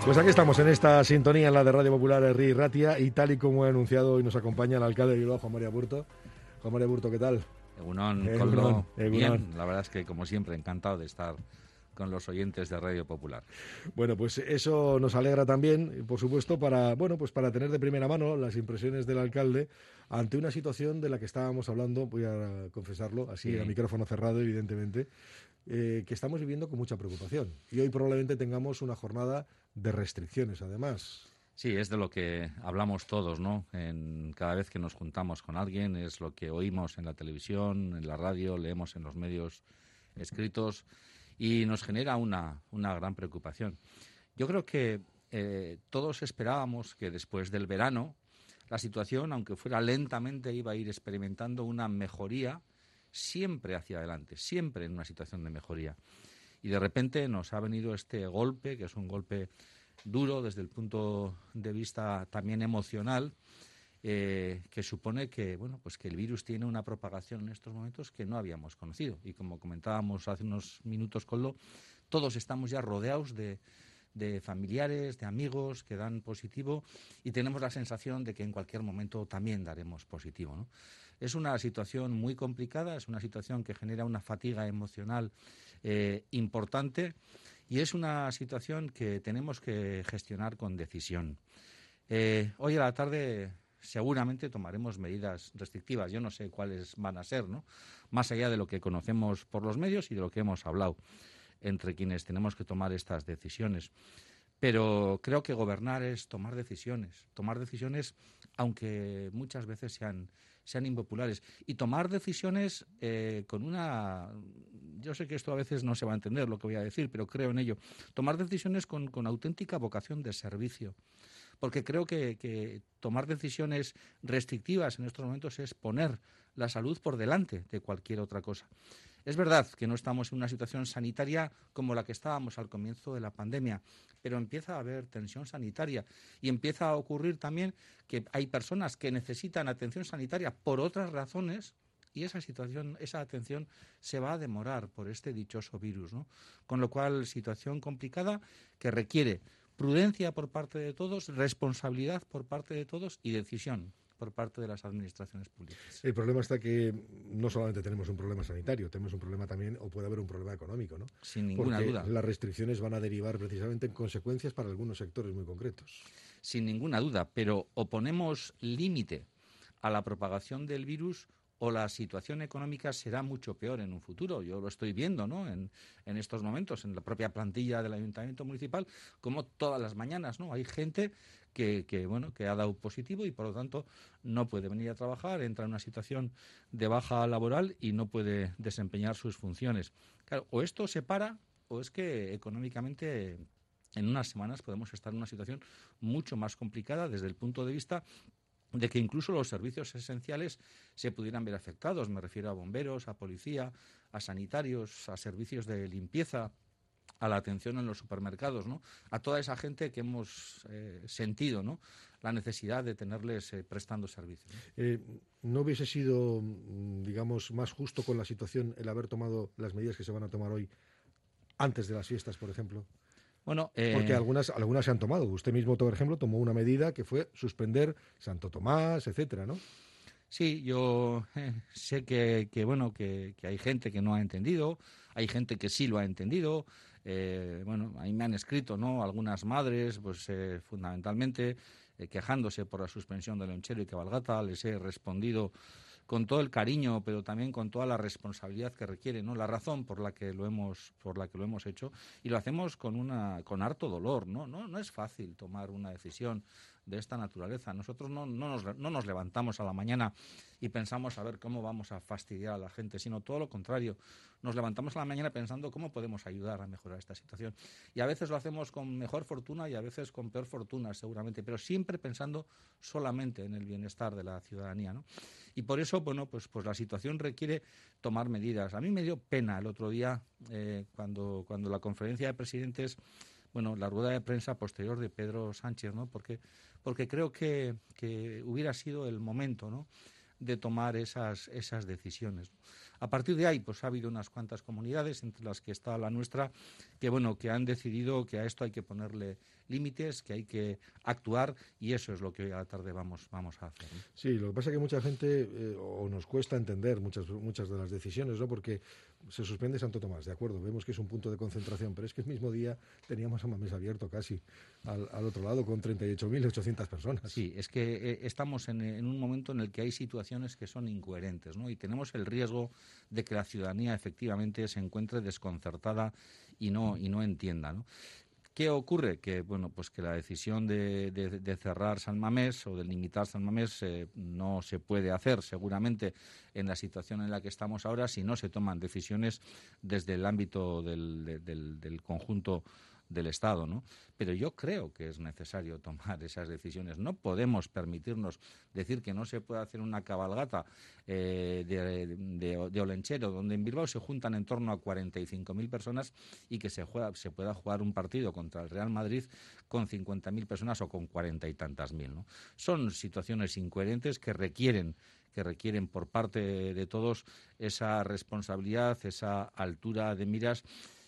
Pues aquí estamos en esta sintonía, en la de Radio Popular Herri Ratia, y tal y como he anunciado, hoy nos acompaña el alcalde de Bilbao, Juan María Burto. Juan María Burto, ¿qué tal? Egunon, Coldo, bien, la verdad es que como siempre encantado de estar con los oyentes de Radio Popular. Bueno, pues eso nos alegra también, por supuesto, para tener de primera mano las impresiones del alcalde ante una situación de la que estábamos hablando, voy a confesarlo, así a micrófono cerrado, evidentemente, que estamos viviendo con mucha preocupación. Y hoy probablemente tengamos una jornada de restricciones, además. Sí, es de lo que hablamos todos, ¿no? Cada vez que nos juntamos con alguien, es lo que oímos en la televisión, en la radio, leemos en los medios escritos y nos genera una gran preocupación. Yo creo que todos esperábamos que después del verano la situación, aunque fuera lentamente, iba a ir experimentando una mejoría siempre hacia adelante, siempre en una situación de mejoría. Y de repente nos ha venido este golpe, que es un golpe duro desde el punto de vista también emocional, que supone que, pues que el virus tiene una propagación en estos momentos que no habíamos conocido. Y como comentábamos hace unos minutos, Coldo, todos estamos ya rodeados de familiares, de amigos que dan positivo y tenemos la sensación de que en cualquier momento también daremos positivo, ¿no? Es una situación muy complicada, es una situación que genera una fatiga emocional importante y es una situación que tenemos que gestionar con decisión. Hoy a la tarde seguramente tomaremos medidas restrictivas. Yo no sé cuáles van a ser, ¿no? Más allá de lo que conocemos por los medios y de lo que hemos hablado entre quienes tenemos que tomar estas decisiones. Pero creo que gobernar es tomar decisiones aunque muchas veces sean impopulares. Y tomar decisiones con una... Yo sé que esto a veces no se va a entender lo que voy a decir, pero creo en ello. Tomar decisiones con auténtica vocación de servicio. Porque creo que tomar decisiones restrictivas en estos momentos es poner la salud por delante de cualquier otra cosa. Es verdad que no estamos en una situación sanitaria como la que estábamos al comienzo de la pandemia, pero empieza a haber tensión sanitaria y empieza a ocurrir también que hay personas que necesitan atención sanitaria por otras razones y esa atención se va a demorar por este dichoso virus, ¿no? Con lo cual, situación complicada que requiere prudencia por parte de todos, responsabilidad por parte de todos y decisión por parte de las administraciones públicas. El problema está que no solamente tenemos un problema sanitario, tenemos un problema también, o puede haber un problema económico, ¿no? Sin ninguna duda. Las restricciones van a derivar precisamente en consecuencias para algunos sectores muy concretos. Sin ninguna duda, pero o ponemos límite a la propagación del virus o la situación económica será mucho peor en un futuro. Yo lo estoy viendo, ¿no? En estos momentos, en la propia plantilla del Ayuntamiento Municipal, como todas las mañanas, ¿no? Hay gente que ha dado positivo y por lo tanto no puede venir a trabajar, entra en una situación de baja laboral y no puede desempeñar sus funciones. Claro, o esto se para o es que económicamente en unas semanas podemos estar en una situación mucho más complicada desde el punto de vista de que incluso los servicios esenciales se pudieran ver afectados. Me refiero a bomberos, a policía, a sanitarios, a servicios de limpieza, a la atención en los supermercados, ¿no? A toda esa gente que hemos sentido, ¿no?, la necesidad de tenerles prestando servicios, ¿no? ¿No hubiese sido, digamos, más justo con la situación el haber tomado las medidas que se van a tomar hoy antes de las fiestas, por ejemplo? Bueno, porque algunas se han tomado. Usted mismo, por ejemplo, tomó una medida que fue suspender Santo Tomás, etcétera, ¿no? Sí, yo sé que hay gente que no ha entendido, hay gente que sí lo ha entendido. Ahí me han escrito, ¿no?, algunas madres, pues fundamentalmente quejándose por la suspensión de lonchero y cabalgata. Les he respondido con todo el cariño, pero también con toda la responsabilidad que requiere, ¿no?, la razón por la que lo hemos hecho, y lo hacemos con harto dolor, ¿no? No es fácil tomar una decisión de esta naturaleza. Nosotros no nos levantamos a la mañana y pensamos a ver cómo vamos a fastidiar a la gente, sino todo lo contrario. Nos levantamos a la mañana pensando cómo podemos ayudar a mejorar esta situación. Y a veces lo hacemos con mejor fortuna y a veces con peor fortuna, seguramente, pero siempre pensando solamente en el bienestar de la ciudadanía, ¿no? Y por eso, pues la situación requiere tomar medidas. A mí me dio pena el otro día cuando la conferencia de presidentes, la rueda de prensa posterior de Pedro Sánchez, ¿no? Porque creo que hubiera sido el momento, ¿no?, de tomar esas decisiones. A partir de ahí, pues ha habido unas cuantas comunidades, entre las que está la nuestra, que han decidido que a esto hay que ponerle límites, que hay que actuar, y eso es lo que hoy a la tarde vamos a hacer, ¿no? Sí, lo que pasa es que mucha gente o nos cuesta entender muchas de las decisiones, ¿no? Porque se suspende Santo Tomás, de acuerdo, vemos que es un punto de concentración, pero es que el mismo día teníamos San Mamés abierto casi al otro lado con 38.800 personas. Sí, es que estamos en un momento en el que hay situaciones que son incoherentes, ¿no? Y tenemos el riesgo de que la ciudadanía efectivamente se encuentre desconcertada y no entienda, ¿no? ¿Qué ocurre? Que pues que la decisión de cerrar San Mamés o de limitar San Mamés no se puede hacer seguramente en la situación en la que estamos ahora si no se toman decisiones desde el ámbito del conjunto del Estado, ¿no? Pero yo creo que es necesario tomar esas decisiones. No podemos permitirnos decir que no se puede hacer una cabalgata de Olenchero, donde en Bilbao se juntan en torno a 45.000 personas y que se pueda jugar un partido contra el Real Madrid con 50.000 personas o con 40 y tantas mil, ¿no? Son situaciones incoherentes que requieren por parte de todos esa responsabilidad, esa altura de miras,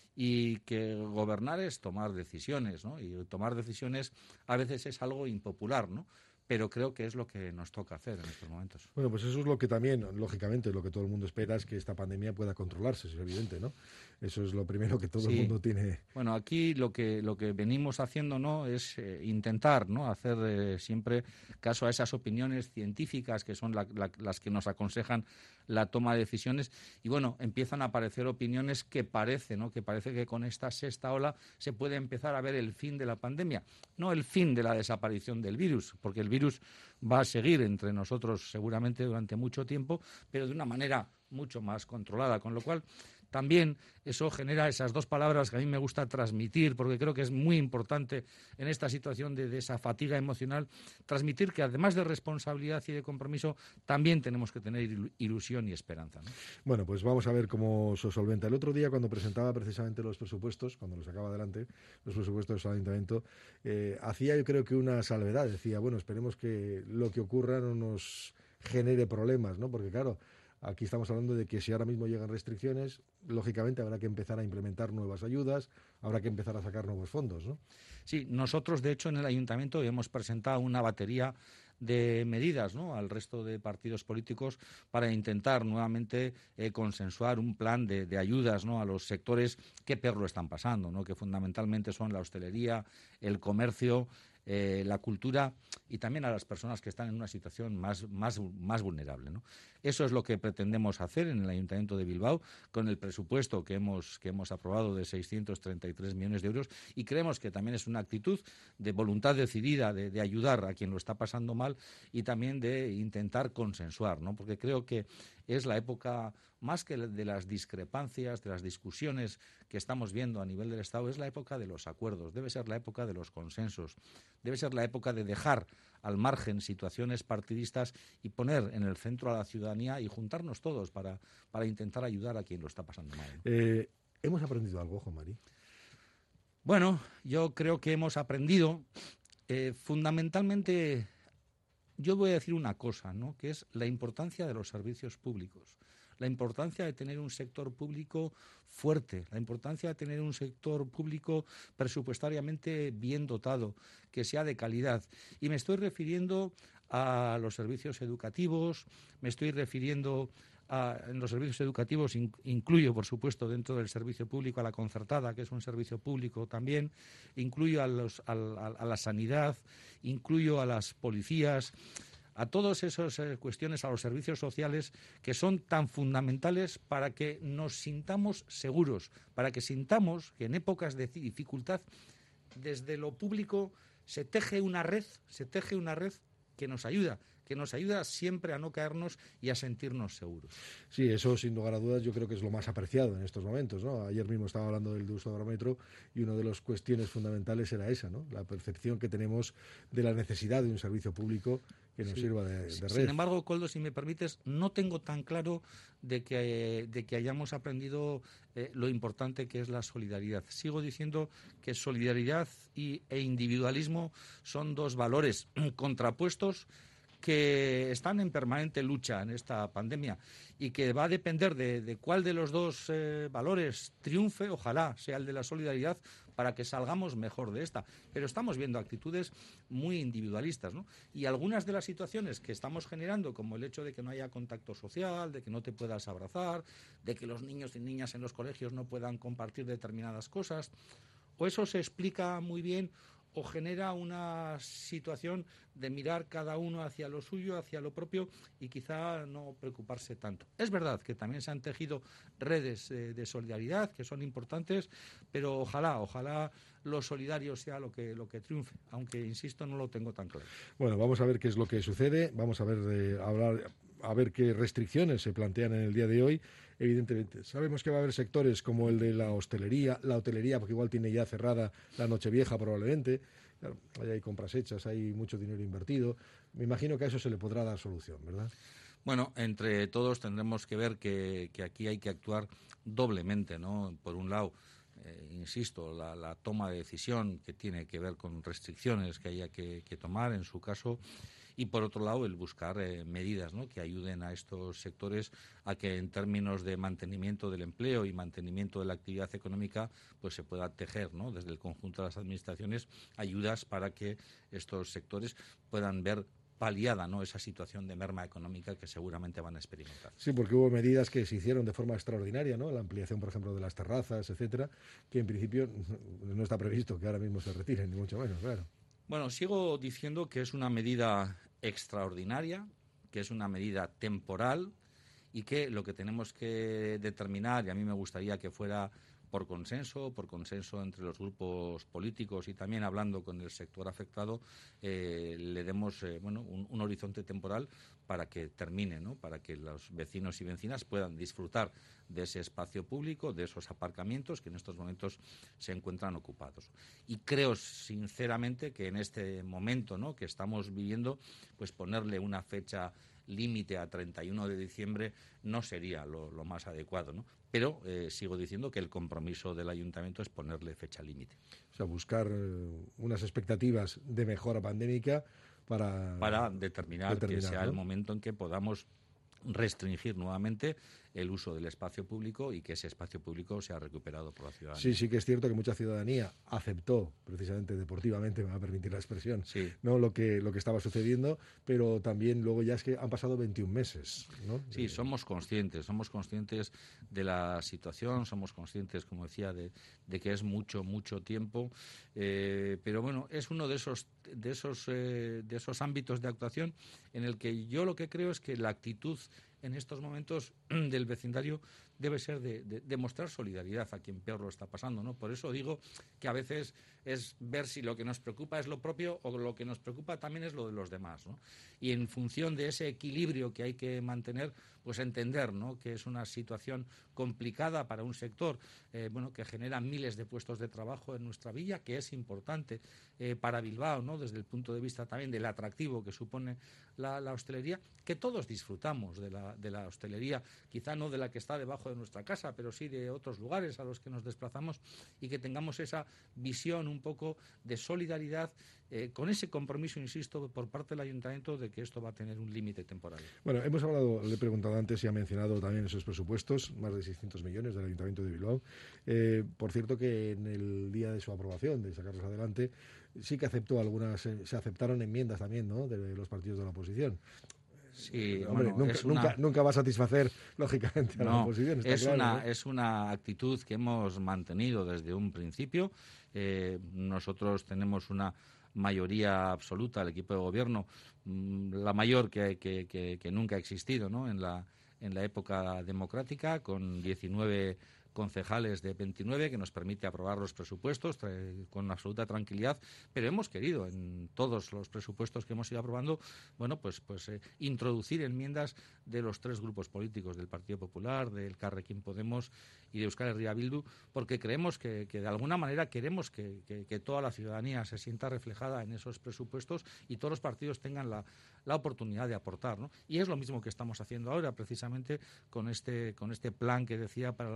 y que gobernar es tomar decisiones, ¿no? Y tomar decisiones a veces es algo impopular, ¿no? Pero creo que es lo que nos toca hacer en estos momentos. Bueno, pues eso es lo que también, lógicamente, lo que todo el mundo espera es que esta pandemia pueda controlarse, es evidente, ¿no? Eso es lo primero que todo el mundo tiene. Bueno, aquí lo que venimos haciendo, ¿no?, es intentar, ¿no?, hacer siempre caso a esas opiniones científicas que son las que nos aconsejan la toma de decisiones, y bueno, empiezan a aparecer opiniones que parece que con esta sexta ola se puede empezar a ver el fin de la pandemia, no el fin de la desaparición del virus, porque el virus va a seguir entre nosotros seguramente durante mucho tiempo, pero de una manera mucho más controlada, con lo cual también eso genera esas dos palabras que a mí me gusta transmitir, porque creo que es muy importante en esta situación de esa fatiga emocional, transmitir que además de responsabilidad y de compromiso, también tenemos que tener ilusión y esperanza, ¿no? Bueno, pues vamos a ver cómo se solventa. El otro día, cuando presentaba precisamente los presupuestos, cuando los sacaba adelante, los presupuestos del Ayuntamiento, hacía yo creo que una salvedad. Decía, bueno, esperemos que lo que ocurra no nos genere problemas, ¿no? Porque claro, aquí estamos hablando de que si ahora mismo llegan restricciones, lógicamente habrá que empezar a implementar nuevas ayudas, habrá que empezar a sacar nuevos fondos, ¿no? Sí, nosotros de hecho en el Ayuntamiento hemos presentado una batería de medidas, ¿no?, al resto de partidos políticos para intentar nuevamente consensuar un plan de ayudas, ¿no?, a los sectores que peor lo están pasando, ¿no?, que fundamentalmente son la hostelería, el comercio, la cultura y también a las personas que están en una situación más vulnerable, ¿no? Eso es lo que pretendemos hacer en el Ayuntamiento de Bilbao con el presupuesto que hemos aprobado de 633 millones de euros, y creemos que también es una actitud de voluntad decidida de ayudar a quien lo está pasando mal y también de intentar consensuar, ¿no? Porque creo que es la época, más que de las discrepancias, de las discusiones que estamos viendo a nivel del Estado, es la época de los acuerdos, debe ser la época de los consensos, debe ser la época de dejar al margen situaciones partidistas y poner en el centro a la ciudadanía y juntarnos todos para intentar ayudar a quien lo está pasando mal, ¿no? ¿Hemos aprendido algo, Juan Mari? Bueno, yo creo que hemos aprendido fundamentalmente. Yo voy a decir una cosa, ¿no?, que es la importancia de los servicios públicos, la importancia de tener un sector público fuerte, la importancia de tener un sector público presupuestariamente bien dotado, que sea de calidad. Y me estoy refiriendo a los servicios educativos, me estoy refiriendo en los servicios educativos, incluyo, por supuesto, dentro del servicio público a la concertada, que es un servicio público también, incluyo a la sanidad, incluyo a las policías, a todas esas cuestiones, a los servicios sociales que son tan fundamentales para que nos sintamos seguros, para que sintamos que en épocas de dificultad, desde lo público se teje una red que nos ayuda siempre a no caernos y a sentirnos seguros. Sí, eso sin lugar a dudas yo creo que es lo más apreciado en estos momentos, ¿no? Ayer mismo estaba hablando del deustobarómetro y una de las cuestiones fundamentales era esa, ¿no?, la percepción que tenemos de la necesidad de un servicio público que nos sirva de red. Sin embargo, Koldo, si me permites, no tengo tan claro de que hayamos aprendido lo importante que es la solidaridad. Sigo diciendo que solidaridad e individualismo son dos valores contrapuestos que están en permanente lucha en esta pandemia y que va a depender de cuál de los dos valores triunfe, ojalá sea el de la solidaridad, para que salgamos mejor de esta. Pero estamos viendo actitudes muy individualistas, ¿no? Y algunas de las situaciones que estamos generando, como el hecho de que no haya contacto social, de que no te puedas abrazar, de que los niños y niñas en los colegios no puedan compartir determinadas cosas, o eso se explica muy bien o genera una situación de mirar cada uno hacia lo suyo, hacia lo propio y quizá no preocuparse tanto. Es verdad que también se han tejido redes de solidaridad que son importantes, pero ojalá lo solidario sea lo que triunfe, aunque, insisto, no lo tengo tan claro. Bueno, vamos a ver qué es lo que sucede, vamos a ver, a ver qué restricciones se plantean en el día de hoy. Evidentemente, sabemos que va a haber sectores como el de la hotelería, porque igual tiene ya cerrada la Nochevieja probablemente. Claro, ahí hay compras hechas, hay mucho dinero invertido. Me imagino que a eso se le podrá dar solución, ¿verdad? Bueno, entre todos tendremos que ver que aquí hay que actuar doblemente, ¿no? Por un lado, insisto, la toma de decisión que tiene que ver con restricciones que haya que tomar en su caso, y por otro lado el buscar medidas, ¿no?, que ayuden a estos sectores a que en términos de mantenimiento del empleo y mantenimiento de la actividad económica pues se pueda tejer, ¿no?, desde el conjunto de las administraciones ayudas para que estos sectores puedan ver paliada, ¿no?, esa situación de merma económica que seguramente van a experimentar. Sí, porque hubo medidas que se hicieron de forma extraordinaria, ¿no? La ampliación, por ejemplo, de las terrazas, etcétera, que en principio no está previsto que ahora mismo se retiren, ni mucho menos, claro. Bueno, sigo diciendo que es una medida extraordinaria, que es una medida temporal y que lo que tenemos que determinar, y a mí me gustaría que fuera por consenso entre los grupos políticos y también hablando con el sector afectado, le demos un horizonte temporal para que termine, ¿no?, para que los vecinos y vecinas puedan disfrutar de ese espacio público, de esos aparcamientos que en estos momentos se encuentran ocupados. Y creo sinceramente que en este momento, ¿no?, que estamos viviendo, pues ponerle una fecha límite a 31 de diciembre no sería lo más adecuado, ¿no? Pero sigo diciendo que el compromiso del Ayuntamiento es ponerle fecha límite. O sea, buscar unas expectativas de mejora pandémica para determinar que sea, ¿no?, el momento en que podamos restringir nuevamente el uso del espacio público y que ese espacio público sea recuperado por la ciudadanía. Sí que es cierto que mucha ciudadanía aceptó, precisamente deportivamente, me va a permitir la expresión, sí, ¿no?, lo que estaba sucediendo, pero también luego ya es que han pasado 21 meses, ¿no? Sí, somos conscientes de la situación, somos conscientes, como decía, de que es mucho tiempo, pero bueno, es uno de esos ámbitos de actuación en el que yo lo que creo es que la actitud en estos momentos del vecindario debe ser de mostrar solidaridad a quien peor lo está pasando, ¿no? Por eso digo que a veces es ver si lo que nos preocupa es lo propio o lo que nos preocupa también es lo de los demás, ¿no? Y en función de ese equilibrio que hay que mantener, pues entender, ¿no?, que es una situación complicada para un sector que genera miles de puestos de trabajo en nuestra villa, que es importante para Bilbao, ¿no?, desde el punto de vista también del atractivo que supone la hostelería, que todos disfrutamos de la hostelería, quizá no de la que está debajo de nuestra casa, pero sí de otros lugares a los que nos desplazamos, y que tengamos esa visión un poco de solidaridad con ese compromiso, insisto, por parte del Ayuntamiento de que esto va a tener un límite temporal. Bueno, hemos hablado, le he preguntado antes y ha mencionado también esos presupuestos, más de 600 millones del Ayuntamiento de Bilbao. Por cierto que en el día de su aprobación, de sacarlos adelante, sí que aceptó se aceptaron enmiendas también, ¿no?, de los partidos de la oposición. Sí, hombre, nunca va a satisfacer, lógicamente, a la oposición. Es una actitud que hemos mantenido desde un principio. Nosotros tenemos una mayoría absoluta, el equipo de gobierno, la mayor que nunca ha existido, ¿no?, en la época democrática, con 19 concejales de 29, que nos permite aprobar los presupuestos con absoluta tranquilidad, pero hemos querido en todos los presupuestos que hemos ido aprobando, introducir enmiendas de los tres grupos políticos, del Partido Popular, del Carrequín Podemos y de Euskal Herria Bildu, porque creemos que de alguna manera queremos que toda la ciudadanía se sienta reflejada en esos presupuestos y todos los partidos tengan la oportunidad de aportar, ¿no? Y es lo mismo que estamos haciendo ahora, precisamente con este plan que decía para el año 2020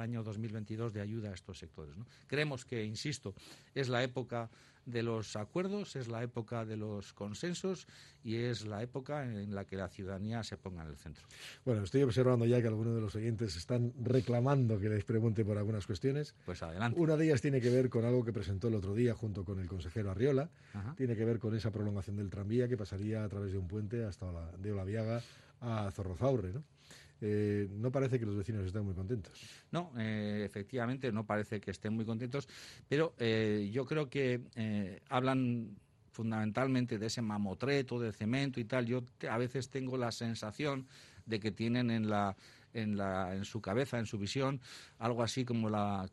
2022 de ayuda a estos sectores, ¿no? Creemos que, insisto, es la época de los acuerdos, es la época de los consensos y es la época en la que la ciudadanía se ponga en el centro. Bueno, estoy observando ya que algunos de los oyentes están reclamando que les pregunte por algunas cuestiones. Pues adelante. Una de ellas tiene que ver con algo que presentó el otro día junto con el consejero Arriola. Ajá. Tiene que ver con esa prolongación del tranvía que pasaría a través de un puente hasta de Olaviaga a Zorrozaurre, ¿no? No parece que los vecinos estén muy contentos. No, efectivamente no parece que estén muy contentos, pero yo creo que hablan fundamentalmente de ese mamotreto, de cemento y tal. Yo a veces tengo la sensación de que tienen en su cabeza, en su visión, algo así como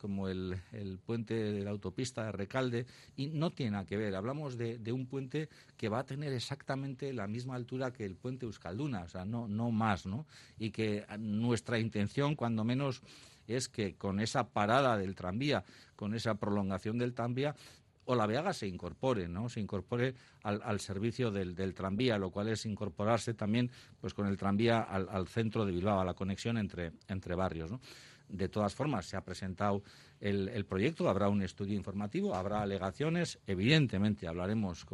el puente de la autopista de Recalde, y no tiene nada que ver. Hablamos de un puente que va a tener exactamente la misma altura que el puente Euskalduna, o sea, no más, ¿no? Y que nuestra intención, cuando menos, es que con esa parada del tranvía, con esa prolongación del tranvía, Olaviaga se incorpore, ¿no? Se incorpore al servicio del tranvía, lo cual es incorporarse también pues con el tranvía al centro de Bilbao, a la conexión entre barrios, ¿no? De todas formas, se ha presentado el proyecto, habrá un estudio informativo, habrá alegaciones, evidentemente hablaremos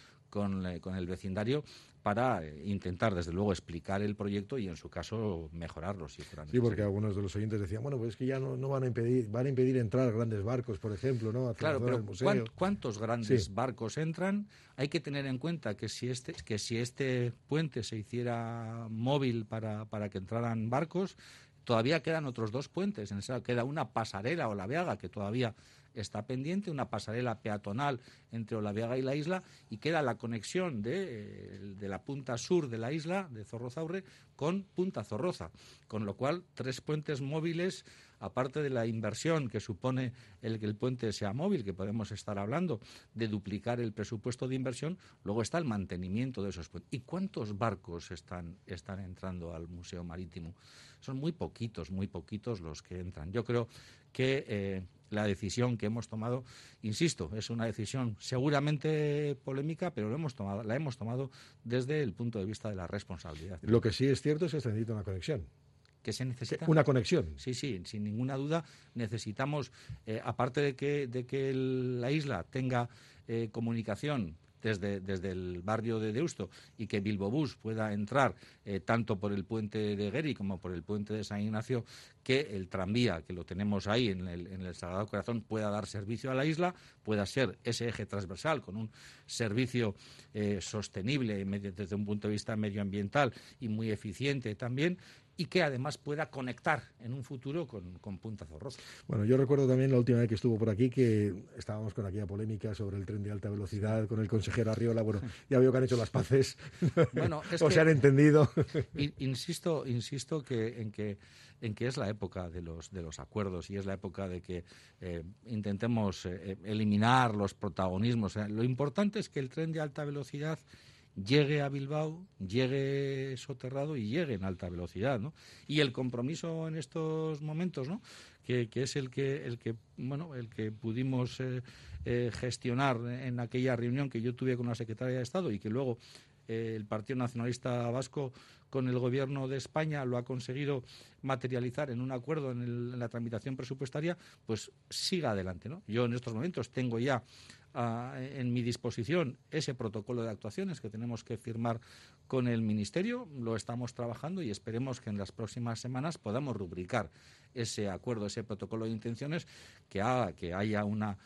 con el vecindario para intentar, desde luego, explicar el proyecto y, en su caso, mejorarlo, si fuera necesario. Sí, porque algunos de los oyentes decían, bueno, pues es que ya no van a impedir entrar grandes barcos, por ejemplo, ¿no? Hacia Claro, la zona pero del museo. ¿cuántos grandes barcos entran? Hay que tener en cuenta que si este puente se hiciera móvil para que entraran barcos, todavía quedan otros 2 puentes. Queda una pasarela Olaviaga que todavía está pendiente, una pasarela peatonal entre Olaviaga y la isla, y queda la conexión de la punta sur de la isla, de Zorrozaurre, con Punta Zorroza, con lo cual 3 puentes móviles, aparte de la inversión que supone el que el puente sea móvil, que podemos estar hablando de duplicar el presupuesto de inversión, luego está el mantenimiento de esos puentes. ¿Y cuántos barcos están entrando al Museo Marítimo? Son muy poquitos los que entran. Yo creo que la decisión que hemos tomado, insisto, es una decisión seguramente polémica, pero la hemos tomado desde el punto de vista de la responsabilidad. Lo que sí es cierto es que se necesita una conexión. ¿Que se necesita? Una conexión. Sí, sin ninguna duda necesitamos, aparte de que la isla tenga comunicación desde el barrio de Deusto y que Bilbobús pueda entrar tanto por el puente de Gueri como por el puente de San Ignacio, que el tranvía, que lo tenemos ahí en el Sagrado Corazón, pueda dar servicio a la isla, pueda ser ese eje transversal con un servicio sostenible desde un punto de vista medioambiental y muy eficiente también, y que además pueda conectar en un futuro con Punta Zorroza. Bueno, yo recuerdo también la última vez que estuvo por aquí que estábamos con aquella polémica sobre el tren de alta velocidad con el consejero Arriola. Bueno, ya veo que han hecho las paces. Bueno, se han entendido. Insisto en que es la época de los acuerdos y es la época de que intentemos eliminar los protagonismos. Lo importante es que el tren de alta velocidad llegue a Bilbao, llegue soterrado y llegue en alta velocidad, ¿no? Y el compromiso en estos momentos, ¿no? Que es el que pudimos gestionar en aquella reunión que yo tuve con la secretaria de Estado y que luego el Partido Nacionalista Vasco con el Gobierno de España lo ha conseguido materializar en un acuerdo en la tramitación presupuestaria, pues siga adelante, ¿no? Yo en estos momentos tengo ya en mi disposición ese protocolo de actuaciones que tenemos que firmar con el Ministerio, lo estamos trabajando y esperemos que en las próximas semanas podamos rubricar ese acuerdo, ese protocolo de intenciones que haga que haya una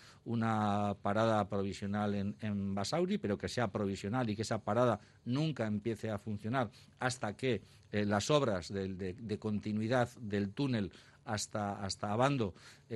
parada provisional en Basauri, pero que sea provisional y que esa parada nunca empiece a funcionar hasta que las obras de continuidad del túnel hasta Abando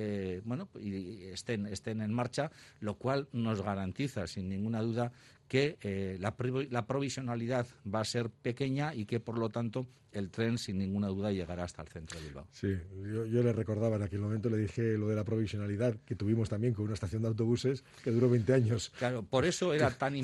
y estén en marcha, lo cual nos garantiza sin ninguna duda que la provisionalidad va a ser pequeña y que por lo tanto el tren sin ninguna duda llegará hasta el centro de Bilbao. Sí, yo le recordaba en aquel momento, le dije lo de la provisionalidad que tuvimos también con una estación de autobuses que duró 20 años. Claro, por eso era tan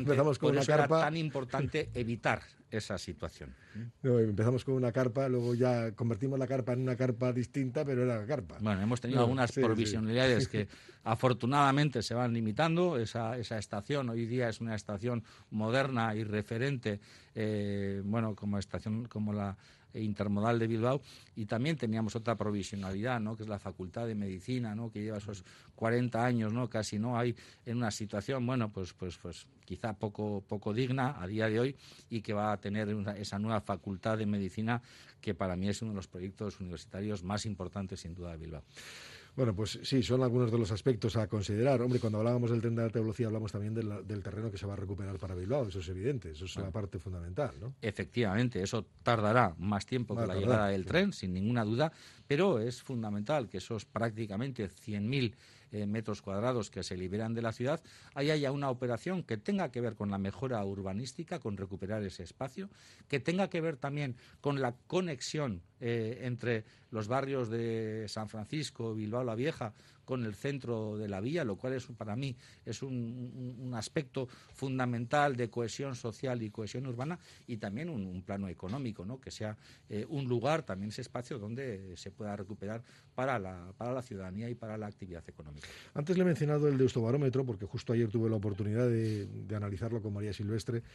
importante evitar esa situación. No, empezamos con una carpa, luego ya convertimos la carpa en una carpa distinta, pero era la carpa. Bueno, hemos tenido algunas provisionalidades que afortunadamente se van limitando. Esa estación hoy día es una estación moderna y referente como estación, como la intermodal de Bilbao, y también teníamos otra provisionalidad, ¿no?, que es la Facultad de Medicina, ¿no?, que lleva esos 40 años, ¿no?, casi, ¿no?, hay en una situación, pues quizá poco digna a día de hoy, y que va a tener esa nueva Facultad de Medicina, que para mí es uno de los proyectos universitarios más importantes, sin duda, de Bilbao. Bueno, pues sí, son algunos de los aspectos a considerar. Hombre, cuando hablábamos del tren de alta velocidad hablamos también del terreno que se va a recuperar para Bilbao, eso es evidente, eso es la parte fundamental, ¿no? Efectivamente, eso tardará más tiempo que la llegada del tren, sin ninguna duda, pero es fundamental que esos prácticamente 100.000 metros cuadrados que se liberan de la ciudad, ahí haya una operación que tenga que ver con la mejora urbanística, con recuperar ese espacio, que tenga que ver también con la conexión entre los barrios de San Francisco, Bilbao la Vieja, con el centro de la villa, lo cual para mí es un aspecto fundamental de cohesión social y cohesión urbana, y también un plano económico, ¿no?, que sea un lugar, también ese espacio donde se pueda recuperar para la ciudadanía y para la actividad económica. Antes le he mencionado el Deustobarómetro, porque justo ayer tuve la oportunidad de analizarlo con María Silvestre.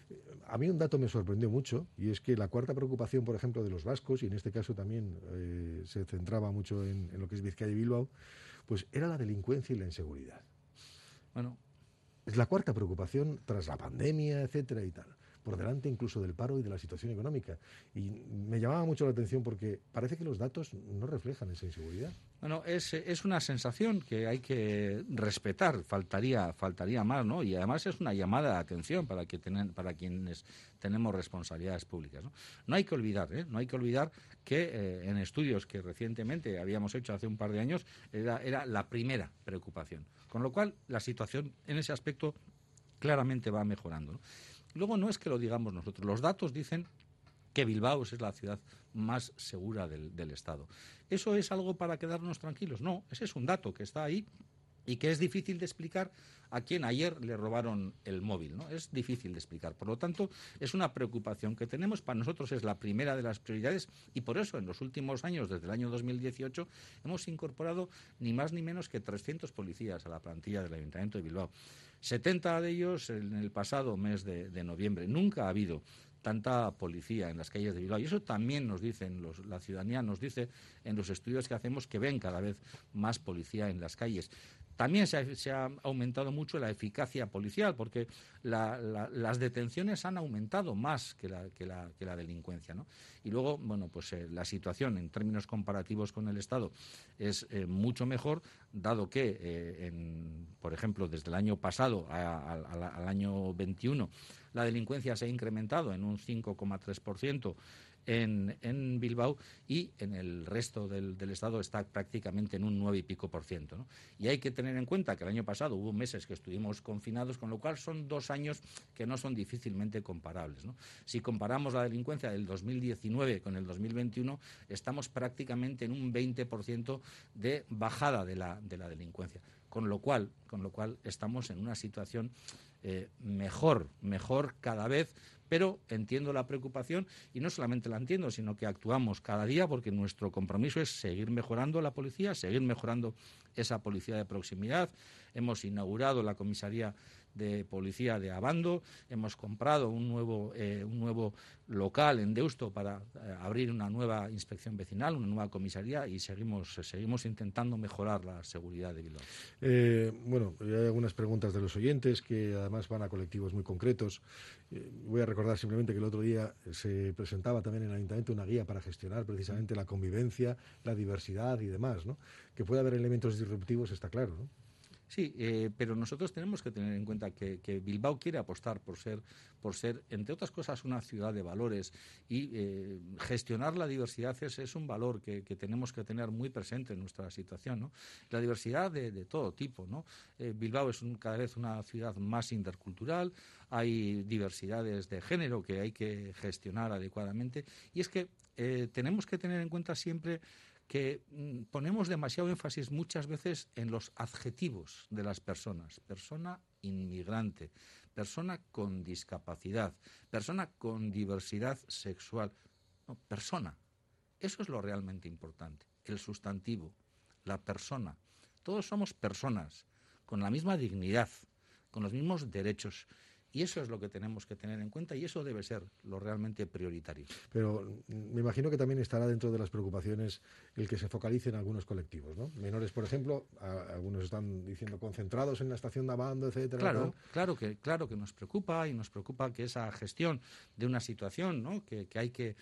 A mí un dato me sorprendió mucho, y es que la cuarta preocupación, por ejemplo, de los vascos, y en este caso también se centraba mucho en lo que es Vizcaya y Bilbao, pues era la delincuencia y la inseguridad. Bueno, es la cuarta preocupación tras la pandemia, etcétera y tal, por delante incluso del paro y de la situación económica. Y me llamaba mucho la atención porque parece que los datos no reflejan esa inseguridad. Bueno, es una sensación que hay que respetar, faltaría más, ¿no? Y además es una llamada de atención para quienes tenemos responsabilidades públicas, ¿no? No hay que olvidar, no hay que olvidar que en estudios que recientemente habíamos hecho hace un par de años era la primera preocupación, con lo cual la situación en ese aspecto claramente va mejorando, ¿no? Luego no es que lo digamos nosotros, los datos dicen que Bilbao es la ciudad más segura del Estado. ¿Eso es algo para quedarnos tranquilos? No, ese es un dato que está ahí y que es difícil de explicar a quien ayer le robaron el móvil, ¿no? Es difícil de explicar. Por lo tanto, es una preocupación que tenemos. Para nosotros es la primera de las prioridades, y por eso en los últimos años, desde el año 2018, hemos incorporado ni más ni menos que 300 policías a la plantilla del Ayuntamiento de Bilbao. 70 de ellos en el pasado mes de noviembre. Nunca ha habido tanta policía en las calles de Bilbao. Y eso también nos dicen, la ciudadanía nos dice en los estudios que hacemos, que ven cada vez más policía en las calles. También se ha aumentado mucho la eficacia policial, porque las detenciones han aumentado más que la delincuencia, ¿no? Y luego, la situación en términos comparativos con el Estado es mucho mejor, dado que, por ejemplo, desde el año pasado al año 21, la delincuencia se ha incrementado en un 5,3%. En Bilbao, y en el resto del Estado está prácticamente en un 9 y pico %, ¿no? Y hay que tener en cuenta que el año pasado hubo meses que estuvimos confinados, con lo cual son 2 años que no son difícilmente comparables, ¿no? Si comparamos la delincuencia del 2019 con el 2021, estamos prácticamente en un 20% de bajada de la delincuencia. Con lo cual estamos en una situación mejor cada vez, pero entiendo la preocupación, y no solamente la entiendo, sino que actuamos cada día, porque nuestro compromiso es seguir mejorando la policía, seguir mejorando esa policía de proximidad. Hemos inaugurado la comisaría de policía de Abando, hemos comprado un nuevo local en Deusto para abrir una nueva inspección vecinal, una nueva comisaría, y seguimos intentando mejorar la seguridad de Bilbao. Hay algunas preguntas de los oyentes que además van a colectivos muy concretos. Voy a recordar simplemente que el otro día se presentaba también en el Ayuntamiento una guía para gestionar precisamente la convivencia, la diversidad y demás, ¿no? Que puede haber elementos disruptivos, está claro, ¿no? Sí, pero nosotros tenemos que tener en cuenta que Bilbao quiere apostar por ser, entre otras cosas, una ciudad de valores, y gestionar la diversidad es un valor que tenemos que tener muy presente en nuestra situación, ¿no? La diversidad de todo tipo, ¿no? Bilbao es cada vez una ciudad más intercultural, hay diversidades de género que hay que gestionar adecuadamente, y es que tenemos que tener en cuenta siempre que ponemos demasiado énfasis muchas veces en los adjetivos de las personas. Persona inmigrante, persona con discapacidad, persona con diversidad sexual. No, persona. Eso es lo realmente importante. El sustantivo, la persona. Todos somos personas, con la misma dignidad, con los mismos derechos. Y eso es lo que tenemos que tener en cuenta y eso debe ser lo realmente prioritario. Pero me imagino que también estará dentro de las preocupaciones el que se focalice en algunos colectivos, ¿no? Menores, por ejemplo, algunos están diciendo concentrados en la estación de Abando, etcétera. Claro que nos preocupa, y nos preocupa que esa gestión de una situación, ¿no? que hay que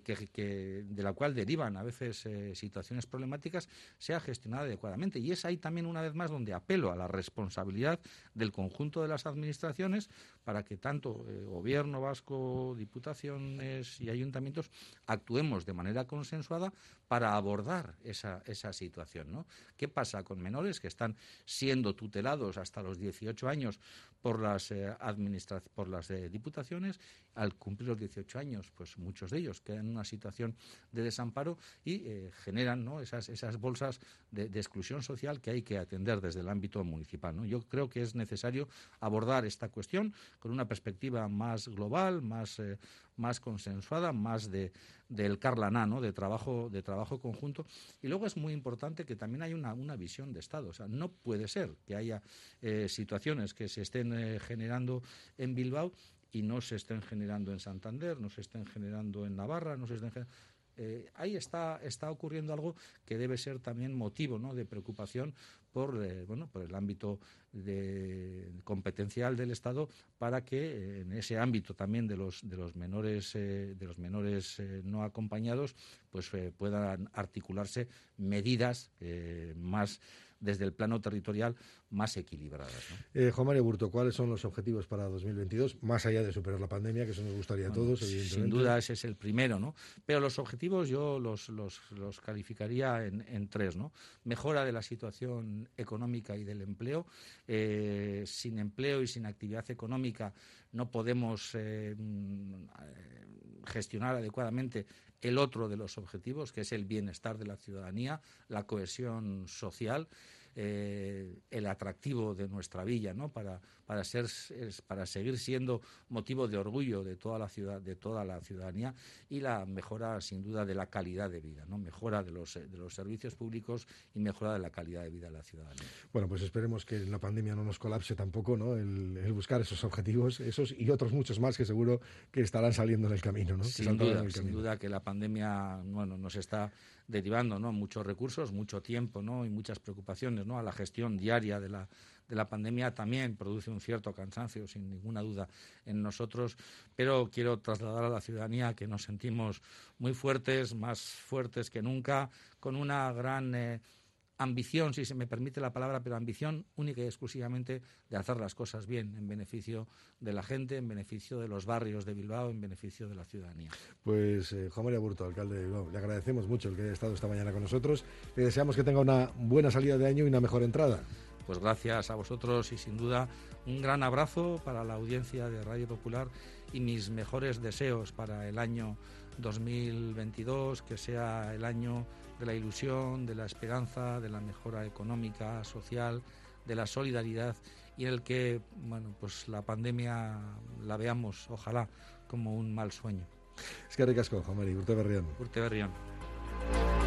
de la cual derivan a veces situaciones problemáticas, sea gestionada adecuadamente. Y es ahí también, una vez más, donde apelo a la responsabilidad del conjunto de las administraciones para que tanto Gobierno vasco, diputaciones y ayuntamientos actuemos de manera consensuada para abordar esa situación, ¿no? ¿Qué pasa con menores que están siendo tutelados hasta los 18 años por las diputaciones? Al cumplir los 18 años, pues muchos de ellos quedan en una situación de desamparo y generan, ¿no?, esas bolsas de exclusión social que hay que atender desde el ámbito municipal, ¿no? Yo creo que es necesario abordar esta cuestión con una perspectiva más global, más consensuada, más del Carlaná, ¿no?, de trabajo conjunto. Y luego es muy importante que también haya una visión de Estado. O sea, no puede ser que haya situaciones que se estén generando en Bilbao y no se estén generando en Santander, no se estén generando en Navarra, no se estén generando... ahí está ocurriendo algo que debe ser también motivo, ¿no?, de preocupación por el ámbito competencial del Estado, para que en ese ámbito también de los menores no acompañados pues puedan articularse medidas más desde el plano territorial más equilibradas, ¿no? Juan María Burto, ¿cuáles son los objetivos para 2022, más allá de superar la pandemia, que eso nos gustaría a todos, evidentemente? Sin duda ese es el primero, ¿no? Pero los objetivos yo los calificaría en tres, ¿no? Mejora de la situación económica y del empleo. Sin empleo y sin actividad económica no podemos gestionar adecuadamente el otro de los objetivos, que es el bienestar de la ciudadanía, la cohesión social, el atractivo de nuestra villa, ¿no?, para seguir siendo motivo de orgullo de toda la ciudad, de toda la ciudadanía, y la mejora sin duda de la calidad de vida, ¿no?, mejora de los servicios públicos y mejora de la calidad de vida de la ciudadanía. Bueno, pues esperemos que la pandemia no nos colapse tampoco, ¿no?, el buscar esos objetivos, esos y otros muchos más que seguro que estarán saliendo en el camino, ¿no? Sin duda que la pandemia, nos está derivando, ¿no?, muchos recursos, mucho tiempo, ¿no?, y muchas preocupaciones, ¿no?, a la gestión diaria de la pandemia. También produce un cierto cansancio, sin ninguna duda, en nosotros, pero quiero trasladar a la ciudadanía que nos sentimos muy fuertes, más fuertes que nunca, con una gran ambición, si se me permite la palabra, pero ambición única y exclusivamente de hacer las cosas bien, en beneficio de la gente, en beneficio de los barrios de Bilbao, en beneficio de la ciudadanía. Pues Juan María Burto, alcalde de Bilbao, le agradecemos mucho el que haya estado esta mañana con nosotros. Le deseamos que tenga una buena salida de año y una mejor entrada. Pues gracias a vosotros y sin duda un gran abrazo para la audiencia de Radio Popular y mis mejores deseos para el año 2022, que sea el año de la ilusión, de la esperanza, de la mejora económica, social, de la solidaridad, y en el que, pues la pandemia la veamos, ojalá, como un mal sueño. Eskerrik asko, Juan Mari, urte berrian. Urte berrian.